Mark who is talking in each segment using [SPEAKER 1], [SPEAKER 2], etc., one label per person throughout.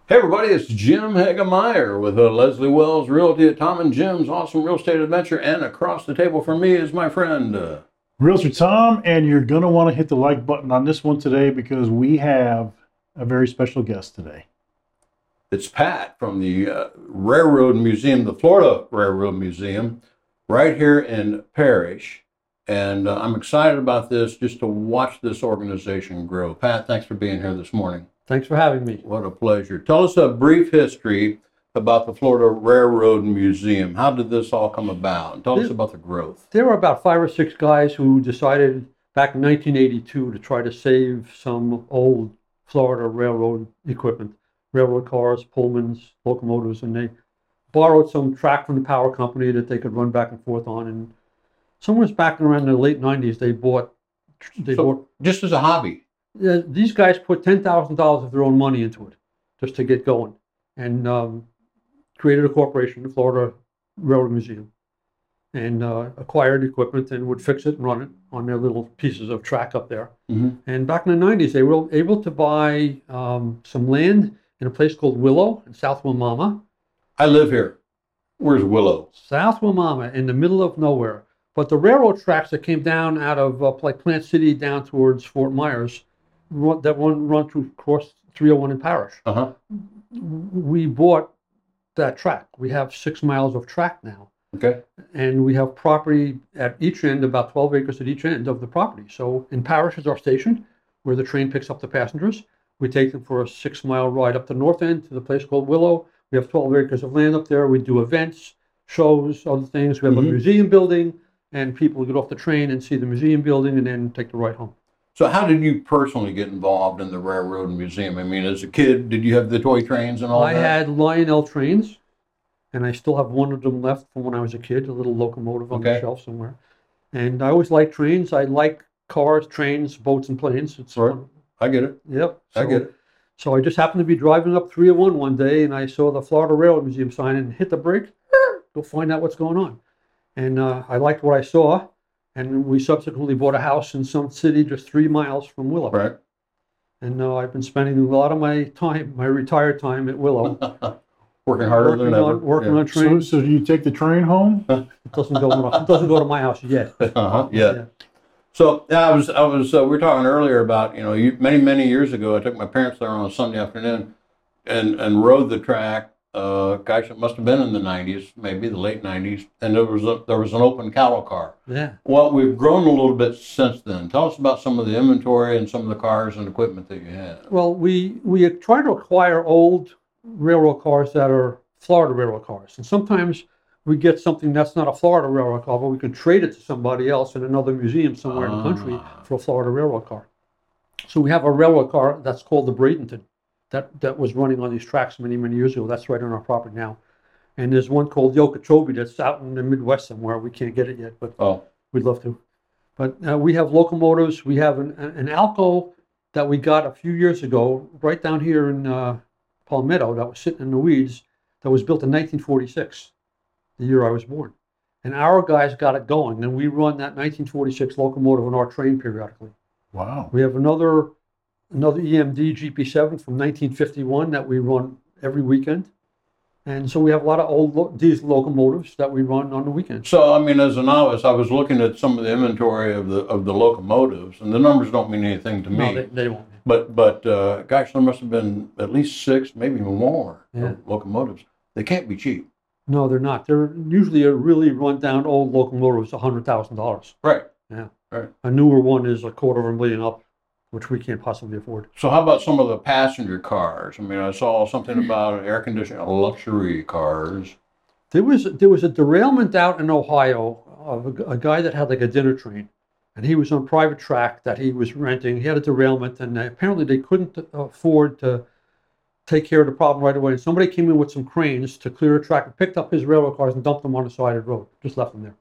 [SPEAKER 1] Hey everybody, it's Jim Hagemeyer with Leslie Wells Realty at Tom and Jim's Awesome Real Estate Adventure, and across the table from me is my friend
[SPEAKER 2] Realtor Tom, and you're going to want to hit the like button on this one today because we have a very special guest today.
[SPEAKER 1] It's Pat from the Railroad Museum, the Florida Railroad Museum, right here in Parrish. And I'm excited about this, just to watch this organization grow. Pat, thanks for being here this morning.
[SPEAKER 3] Thanks for having me.
[SPEAKER 1] What a pleasure. Tell us a brief history about the Florida Railroad Museum. How did this all come about? And tell us about the growth.
[SPEAKER 3] There were about 5 or 6 guys who decided back in 1982 to try to save some old Florida railroad equipment, railroad cars, Pullmans, locomotives, and they borrowed some track from the power company that they could run back and forth on. And somewhere back around the late 90s, they bought
[SPEAKER 1] just as a hobby.
[SPEAKER 3] These guys put $10,000 of their own money into it just to get going, and created a corporation, the Florida Railroad Museum, and acquired equipment and would fix it and run it on their little pieces of track up there.
[SPEAKER 1] Mm-hmm.
[SPEAKER 3] And back in the 90s, they were able to buy some land in a place called Willow in South Wimauma.
[SPEAKER 1] I live here. Where's Willow?
[SPEAKER 3] South Wimauma, in the middle of nowhere. But the railroad tracks that came down out of like Plant City down towards Fort Myers, that run through across 301 in Parrish.
[SPEAKER 1] Uh-huh.
[SPEAKER 3] We bought that track. We have 6 miles of track now.
[SPEAKER 1] Okay.
[SPEAKER 3] And we have property at each end, about 12 acres at each end of the property. So in Parrish is our station, where the train picks up the passengers. We take them for a 6-mile ride up the north end to the place called Willow. We have 12 acres of land up there. We do events, shows, other things. We have a museum building, and people get off the train and see the museum building and then take the ride home.
[SPEAKER 1] So how did you personally get involved in the Railroad Museum? I mean, as a kid, did you have the toy trains and all that?
[SPEAKER 3] I had Lionel trains, and I still have one of them left from when I was a kid, a little locomotive on the shelf somewhere. And I always liked trains. I like cars, trains, boats, and planes. It's
[SPEAKER 1] right. I get it.
[SPEAKER 3] Yep.
[SPEAKER 1] I get it.
[SPEAKER 3] So I just happened to be driving up 301 one day, and I saw the Florida Railroad Museum sign and hit the brake, go find out what's going on. And I liked what I saw. And we subsequently bought a house in some city just 3 miles from Willow.
[SPEAKER 1] Right.
[SPEAKER 3] And I've been spending a lot of my time, my retired time at Willow.
[SPEAKER 1] Working harder than ever.
[SPEAKER 3] Working on trains.
[SPEAKER 2] So do you take the train home?
[SPEAKER 3] It doesn't go to my house yet.
[SPEAKER 1] Yeah. So I was. We were talking earlier about, many years ago, I took my parents there on a Sunday afternoon, and rode the track. It must have been in the 90s, maybe the late 90s, and there was an open cattle car.
[SPEAKER 3] Yeah.
[SPEAKER 1] Well, we've grown a little bit since then. Tell us about some of the inventory and some of the cars and equipment that you had.
[SPEAKER 3] Well, we try to acquire old railroad cars that are Florida railroad cars, and sometimes we get something that's not a Florida railroad car, but we can trade it to somebody else in another museum somewhere in the country for a Florida railroad car. So we have a railroad car that's called the Bradenton. That was running on these tracks many years ago. That's right on our property now. And there's one called the Okeechobee that's out in the Midwest somewhere. We can't get it yet, but we'd love to. But we have locomotives. We have an Alco that we got a few years ago right down here in Palmetto that was sitting in the weeds, that was built in 1946, the year I was born. And our guys got it going, and we run that 1946 locomotive on our train periodically.
[SPEAKER 2] Wow.
[SPEAKER 3] We have another EMD GP7 from 1951 that we run every weekend. And so we have a lot of old diesel locomotives that we run on the weekends.
[SPEAKER 1] So, I mean, as a novice, I was looking at some of the inventory of the locomotives, and the numbers don't mean anything to me.
[SPEAKER 3] No, they won't.
[SPEAKER 1] But gosh, there must have been at least 6, maybe even more locomotives. They can't be cheap.
[SPEAKER 3] No, they're not. They're usually a really run-down old locomotive is $100,000.
[SPEAKER 1] Right.
[SPEAKER 3] Yeah.
[SPEAKER 1] Right.
[SPEAKER 3] A newer one is $250,000 up, which we can't possibly afford.
[SPEAKER 1] So how about some of the passenger cars? I mean, I saw something about air conditioning, luxury cars.
[SPEAKER 3] There was a derailment out in Ohio of a guy that had like a dinner train, and he was on private track that he was renting. He had a derailment, and apparently they couldn't afford to take care of the problem right away. And somebody came in with some cranes to clear the track and picked up his railroad cars and dumped them on the side of the road, just left them there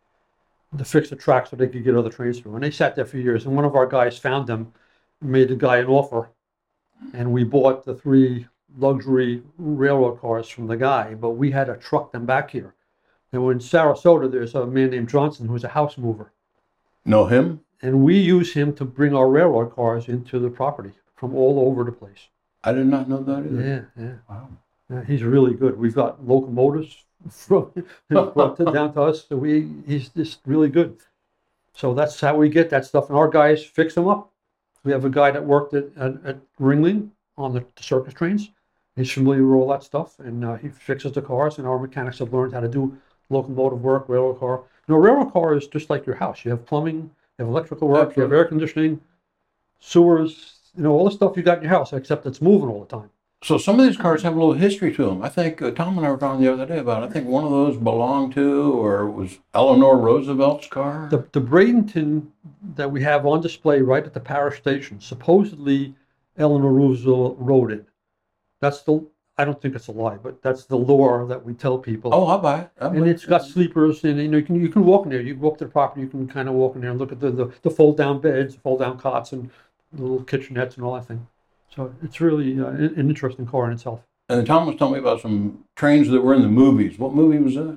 [SPEAKER 3] to fix the track so they could get other trains through. And they sat there for years. And one of our guys found them, made the guy an offer, and we bought the 3 luxury railroad cars from the guy, but we had to truck them back here. And in Sarasota, there's a man named Johnson who's a house mover.
[SPEAKER 1] Know him?
[SPEAKER 3] And we use him to bring our railroad cars into the property from all over the place.
[SPEAKER 1] I did not know that either.
[SPEAKER 3] Yeah.
[SPEAKER 2] Wow.
[SPEAKER 3] Yeah, he's really good. We've got locomotives from down to us, so he's just really good. So that's how we get that stuff, and our guys fix them up. We have a guy that worked at Ringling on the circus trains. He's familiar with all that stuff, and he fixes the cars. And our mechanics have learned how to do locomotive work, railroad car. You know, railroad car is just like your house. You have plumbing, you have electrical work, you have air conditioning, sewers. You know, all the stuff you got in your house, except it's moving all the time.
[SPEAKER 1] So some of these cars have a little history to them. I think Tom and I were talking the other day about it. I think one of those belonged to, or it was Eleanor Roosevelt's car.
[SPEAKER 3] The Bradenton that we have on display right at the parish station, supposedly Eleanor Roosevelt rode it. That's I don't think it's a lie, but that's the lore that we tell people.
[SPEAKER 1] Oh, I'll buy it.
[SPEAKER 3] And it's got sleepers, and you know you can walk in there. You can go up to the property. You can kind of walk in there and look at the fold down beds, fold down cots, and the little kitchenettes and all that thing. So it's really an interesting car in itself.
[SPEAKER 1] And Tom was telling me about some trains that were in the movies. What movie was that?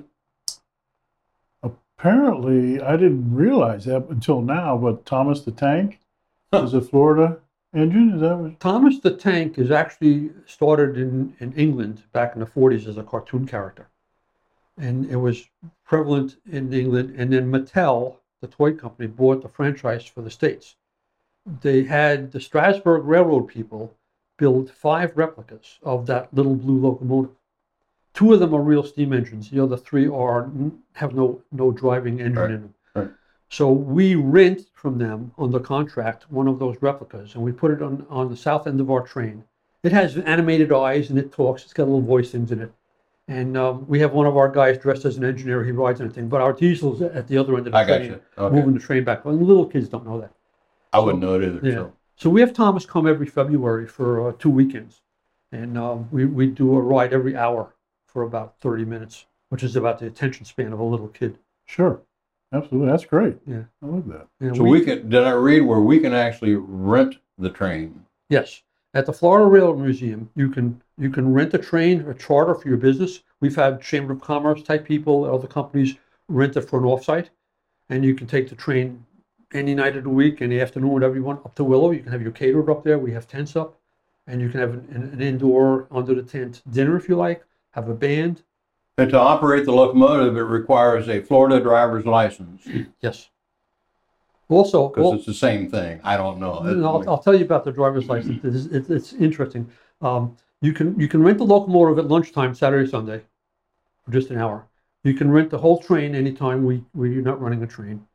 [SPEAKER 2] Apparently, I didn't realize that until now, but Thomas the Tank is a Florida engine. Is that what?
[SPEAKER 3] Thomas the Tank is actually started in England back in the 40s as a cartoon character. And it was prevalent in England. And then Mattel, the toy company, bought the franchise for the States. They had the Strasburg Railroad people build 5 replicas of that little blue locomotive. 2 of them are real steam engines. The other 3 have no driving engine in them.
[SPEAKER 1] Right.
[SPEAKER 3] So we rent from them under contract one of those replicas, and we put it on the south end of our train. It has animated eyes and it talks. It's got little voice things in it. And we have one of our guys dressed as an engineer. He rides anything, but our diesel's at the other end of the
[SPEAKER 1] I got
[SPEAKER 3] train,
[SPEAKER 1] you. Okay.
[SPEAKER 3] moving the train back. And little kids don't know that.
[SPEAKER 1] I wouldn't know it either.
[SPEAKER 3] Yeah.
[SPEAKER 1] So.
[SPEAKER 3] So we have Thomas come every February for 2 weekends, and we do a ride every hour for about 30 minutes, which is about the attention span of a little kid.
[SPEAKER 2] Sure. Absolutely. That's great.
[SPEAKER 3] Yeah.
[SPEAKER 2] I love that.
[SPEAKER 3] Yeah,
[SPEAKER 1] So we can, did I read where we can actually rent the train?
[SPEAKER 3] Yes. At the Florida Railroad Museum, you can rent a train, a charter for your business. We've had Chamber of Commerce type people, other companies rent it for an offsite, and you can take the train any night of the week, any afternoon, whatever you want, up to Willow. You can have your caterer up there. We have tents up, and you can have an indoor, under the tent dinner if you like, have a band.
[SPEAKER 1] And to operate the locomotive, it requires a Florida driver's license
[SPEAKER 3] Yes. Also,
[SPEAKER 1] because it's the same thing. I don't know.
[SPEAKER 3] I'll tell you about the driver's license. It's interesting. You can rent the locomotive at lunchtime, Saturday, Sunday, for just an hour. You can rent the whole train anytime you're not running a train.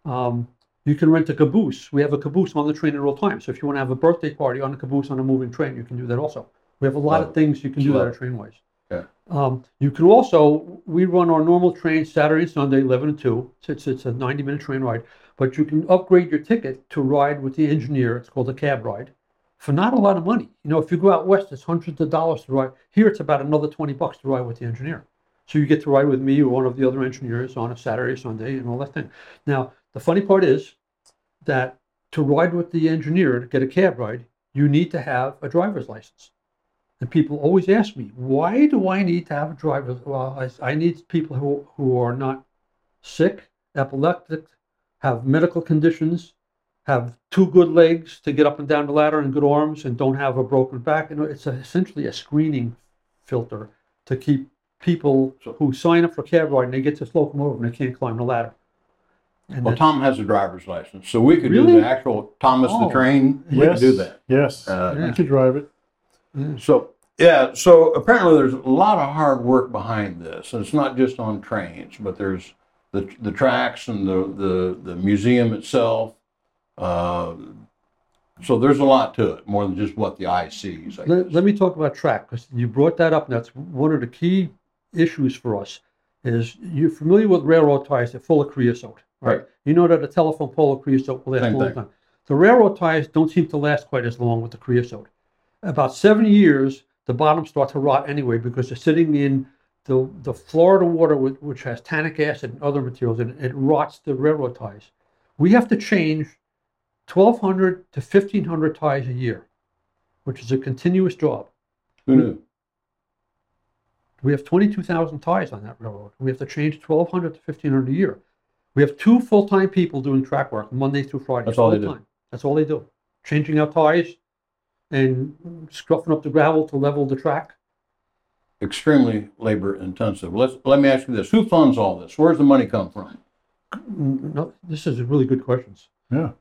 [SPEAKER 3] You can rent a caboose. We have a caboose on the train at all times. So if you want to have a birthday party on a caboose on a moving train, you can do that also. We have a lot of things you can do that are trainways.
[SPEAKER 1] Yeah.
[SPEAKER 3] You can also, we run our normal train Saturday and Sunday, 11 to 2. It's a 90-minute train ride. But you can upgrade your ticket to ride with the engineer. It's called a cab ride for not a lot of money. You know, if you go out west, it's hundreds of dollars to ride. Here, it's about another $20 to ride with the engineer. So you get to ride with me or one of the other engineers on a Saturday, Sunday, and all that thing. Now, the funny part is that to ride with the engineer, to get a cab ride, you need to have a driver's license. And people always ask me, why do I need to have a driver's? Well, I need people who are not sick, epileptic, have medical conditions, have 2 good legs to get up and down the ladder and good arms, and don't have a broken back. You know, it's essentially a screening filter to keep people who sign up for cab ride and they get this locomotive and they can't climb the ladder. And
[SPEAKER 1] Well, Tom has a driver's license, so we could
[SPEAKER 3] Really?
[SPEAKER 1] do the actual Thomas the Train. We
[SPEAKER 2] Yes.
[SPEAKER 1] could do that.
[SPEAKER 2] Yes.
[SPEAKER 1] Yeah.
[SPEAKER 2] You could drive it.
[SPEAKER 1] So yeah, so apparently there's a lot of hard work behind this, and it's not just on trains, but there's the tracks and the museum itself. So there's a lot to it, more than just what the eye sees. I guess.
[SPEAKER 3] Let me talk about track, because you brought that up, and that's one of the key issues for us. Is you're familiar with railroad ties? They're full of creosote, right? You know that a telephone pole of creosote will last
[SPEAKER 1] Same
[SPEAKER 3] a long
[SPEAKER 1] thing.
[SPEAKER 3] time. The railroad ties don't seem to last quite as long with the creosote. About 7 years, the bottoms start to rot anyway because they're sitting in the Florida water, which has tannic acid and other materials, and it rots the railroad ties. We have to change 1,200 to 1,500 ties a year, which is a continuous job.
[SPEAKER 1] Who knew?
[SPEAKER 3] We have 22,000 ties on that railroad. We have to change 1,200 to 1,500 a year. We have 2 full-time people doing track work Monday through Friday.
[SPEAKER 1] That's all they do.
[SPEAKER 3] Full-time. That's all they do. Changing out ties, and scuffing up the gravel to level the track.
[SPEAKER 1] Extremely labor intensive. Let me ask you this: who funds all this? Where's the money come from?
[SPEAKER 3] No, this is really good questions.
[SPEAKER 2] Yeah.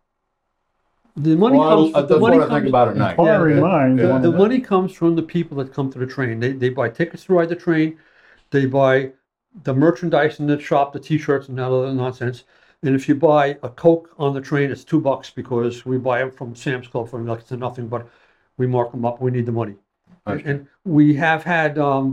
[SPEAKER 3] The money comes.
[SPEAKER 1] That's
[SPEAKER 3] The money
[SPEAKER 1] what I think
[SPEAKER 3] comes.
[SPEAKER 1] about at night.
[SPEAKER 2] Inquiring
[SPEAKER 1] Yeah.
[SPEAKER 2] minds.
[SPEAKER 1] Yeah.
[SPEAKER 3] The money comes from the people that come to the train. They buy tickets to ride the train. They buy the merchandise in the shop, the T-shirts and that other nonsense. And if you buy a Coke on the train, it's $2 because we buy them from Sam's Club for next to nothing, but we mark them up. We need the money.
[SPEAKER 1] Right.
[SPEAKER 3] And we have had,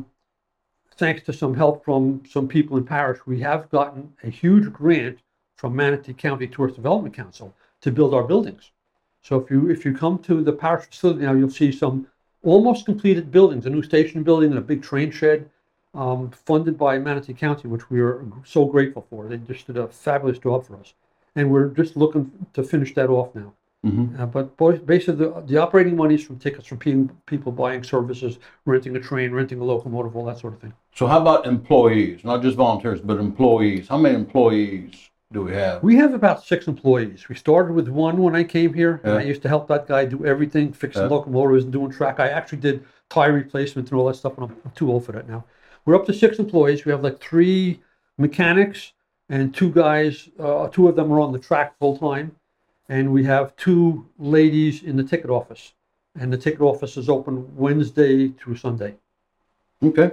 [SPEAKER 3] thanks to some help from some people in parish, we have gotten a huge grant from Manatee County Tourist Development Council to build our buildings. So if you come to the parish facility now, you'll see some almost completed buildings, a new station building and a big train shed, funded by Manatee County, which we are so grateful for. They just did a fabulous job for us. And we're just looking to finish that off now. But basically, the operating money is from tickets from people buying services, renting a train, renting a locomotive, all that sort of thing.
[SPEAKER 1] So how about employees? Not just volunteers, but employees. How many employees do we have?
[SPEAKER 3] We have about 6 employees. We started with 1 when I came here, and I
[SPEAKER 1] Yeah.
[SPEAKER 3] used to help that guy do everything, fixing
[SPEAKER 1] Yeah.
[SPEAKER 3] locomotives and doing track. I actually did tire replacement and all that stuff, and I'm too old for that now. We're up to 6 employees. We have like 3 mechanics and 2 guys. 2 of them are on the track full time, and we have 2 ladies in the ticket office. And the ticket office is open Wednesday through Sunday.
[SPEAKER 1] Okay.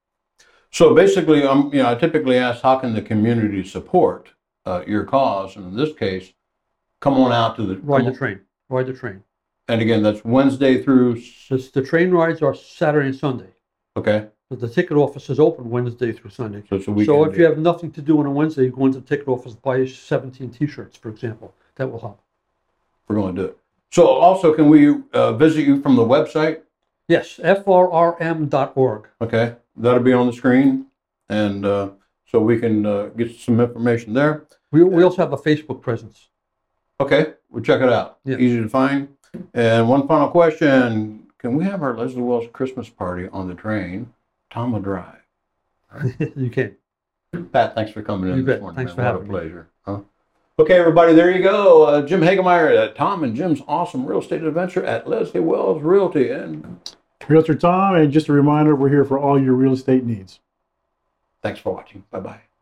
[SPEAKER 1] So basically, I typically ask, how can the community support your cause? And in this case, come on out to the
[SPEAKER 3] Ride the train. Ride the train.
[SPEAKER 1] And again, that's Wednesday through.
[SPEAKER 3] The train rides are Saturday and Sunday.
[SPEAKER 1] Okay.
[SPEAKER 3] But the ticket office is open Wednesday through Sunday.
[SPEAKER 1] So it's a weekend.
[SPEAKER 3] So if you have nothing to do on a Wednesday, you go into the ticket office, buy 17 T-shirts, for example. That will help.
[SPEAKER 1] We're going to do it. So also, can we visit you from the website?
[SPEAKER 3] Yes, frrm.org.
[SPEAKER 1] Okay, that'll be on the screen, and so we can get some information there.
[SPEAKER 3] We also have a Facebook presence.
[SPEAKER 1] Okay, we'll check it out.
[SPEAKER 3] Yeah.
[SPEAKER 1] Easy to find. And one final question: can we have our Leslie Wells Christmas party on the train, Tama Drive?
[SPEAKER 3] You can.
[SPEAKER 1] Pat, thanks for coming in
[SPEAKER 3] You
[SPEAKER 1] this
[SPEAKER 3] bet.
[SPEAKER 1] morning.
[SPEAKER 3] Thanks
[SPEAKER 1] man.
[SPEAKER 3] for
[SPEAKER 1] What
[SPEAKER 3] having
[SPEAKER 1] a
[SPEAKER 3] me.
[SPEAKER 1] pleasure. Huh? Okay, everybody, there you go. Jim Hagemeyer at Tom and Jim's Awesome Real Estate Adventure at Leslie Wells Realty. And
[SPEAKER 2] Realtor Tom, and just a reminder, we're here for all your real estate needs.
[SPEAKER 1] thanks for watching. Bye-bye.